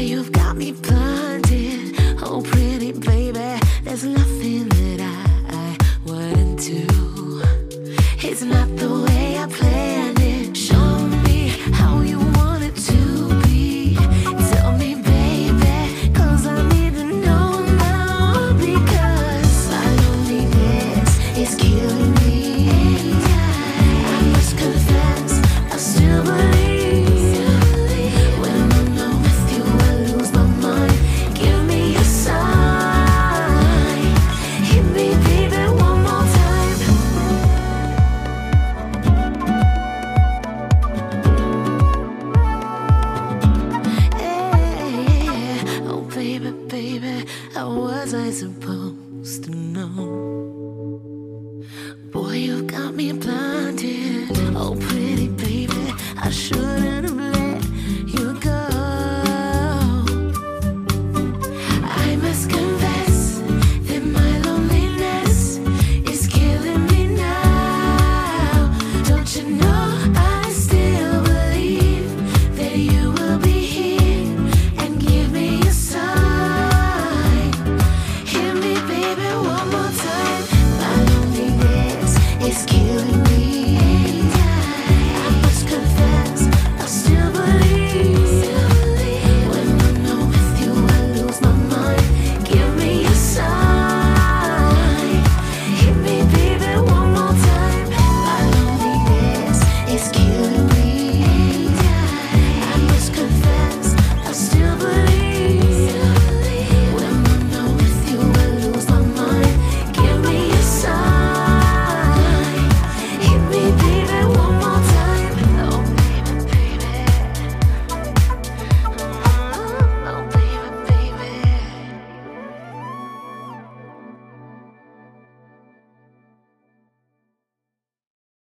you've got me blinded. Oh, pretty baby, there's nothing that I wouldn't do. It's not the way I planned it. Show me how you want it to be. Tell me, baby, 'cause I need to know now. Because my loneliness is killing me. I must confess, I still believe. When I'm not with you, I lose my mind. Give me a sign. Hit me, baby, one more time. Yeah. Oh, baby, baby, how was I supposed